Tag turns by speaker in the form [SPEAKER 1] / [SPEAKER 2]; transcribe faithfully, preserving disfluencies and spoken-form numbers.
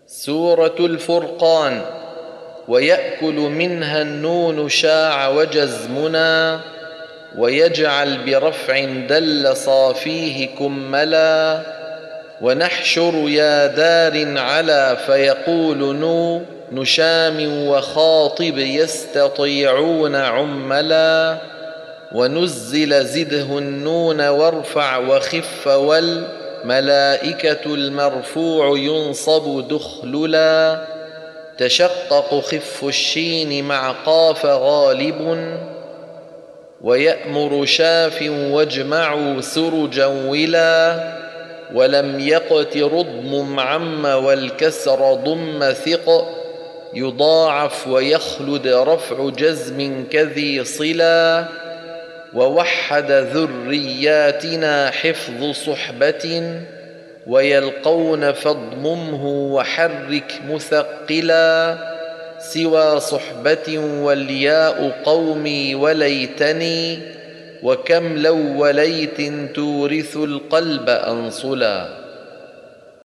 [SPEAKER 1] سورة الفرقان. ويأكل منها النون شاع وجزمنا، ويجعل برفع دل صافيه كملا. ونحشر يا دار على فيقول نو، نشام وخاطب يستطيعون عملا. ونزل زده النون وارفع وخف، والملائكة المرفوع ينصب دخللا. تشقق خف الشين مع قاف غالب، ويأمر شاف واجمعوا سرجا ولا. ولم يقت رضم عم والكسر ضم ثق، يضاعف ويخلد رفع جزم كذي صلا. ووحد ذرياتنا حفظ صحبة، ويلقون فاضممه وحرك مثقلا. سوى صحبة والياء قومي وليتني، وكم لو وليت تورث القلب أنصلا.